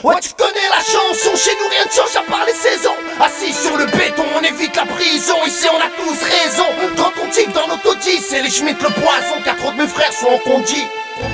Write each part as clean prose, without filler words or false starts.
Ouais, tu connais la chanson, chez nous rien ne change à part les saisons. Assis sur le béton, on évite la prison. Ici on a tous raison. Quand on tique dans l'autodie, c'est les Schmitt le poison. 4 autres de mes frères sont en congé.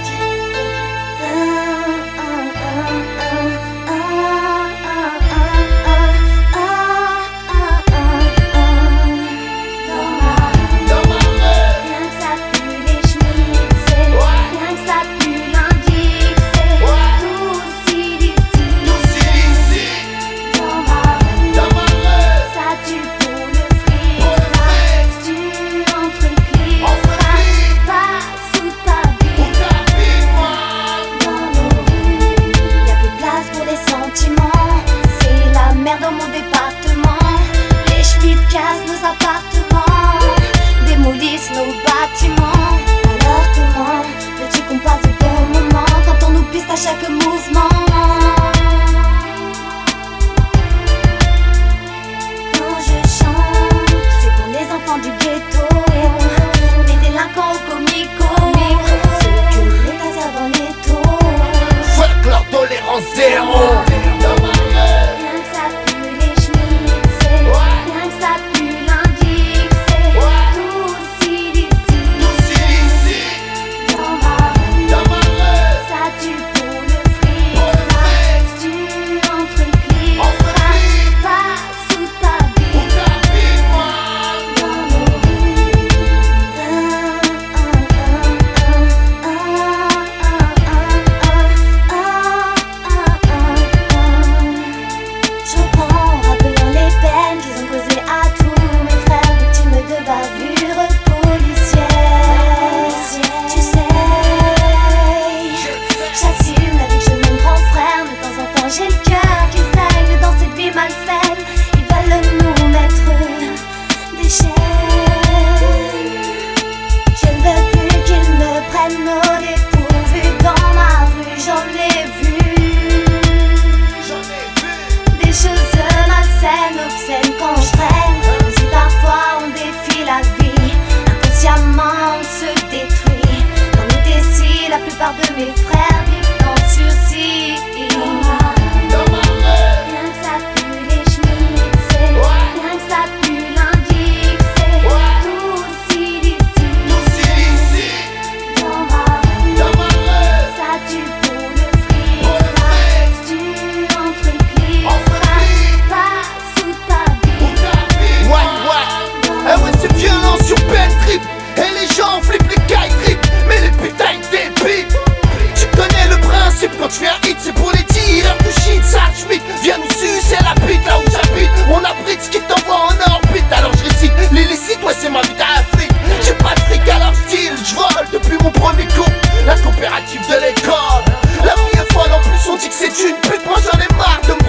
Dans mon département, les Schmitt cassent nos appartements, démolissent nos bâtiments. Alors comment veux-tu qu'on passe de bons moments quand on nous piste à chaque mouvement? Quand je chante, c'est pour les enfants du ghetto, les délinquants au comico, ceux que l'État sert dans les taux. Fuck leur tolérance zéro. J'ai le cœur qui saigne dans cette vie malsaine. Ils veulent nous mettre des chaînes. Je ne veux plus qu'ils me prennent au dépourvu. Dans ma rue j'en ai vu des choses malsaines, obscènes quand je traîne. Si parfois on défie la vie, inconsciemment on se détruit. Dans nos décis, la plupart de mes frères vivent en sursis. Et les gens flippent les cailles trip, mais les putains des pipes. Tu connais le principe, quand tu fais un hit c'est pour les dealers de shit. Ça Schmitt, viens nous sucer la bite là où j'habite. On abrite ce qui t'envoie en orbite. Alors je récite l'illicite, ouais c'est ma vie d'Afrique. J'ai pas de fric alors je vole depuis mon premier coup. La coopérative de l'école, la vie est folle en plus on dit que c'est une pute. Moi j'en ai marre de